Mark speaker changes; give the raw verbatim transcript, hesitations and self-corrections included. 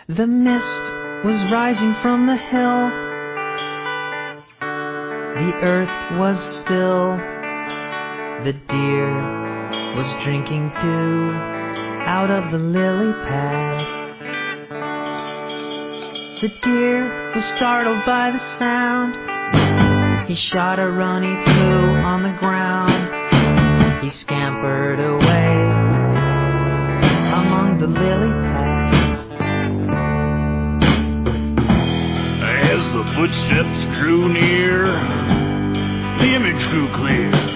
Speaker 1: The mist was rising from the hill. The earth was still. The deer was drinking dew out of the lily pad. The deer was startled by the sound. He shot a run, he flew on the ground. He scampered away among the lily pads.
Speaker 2: As the footsteps drew near, the image grew clear.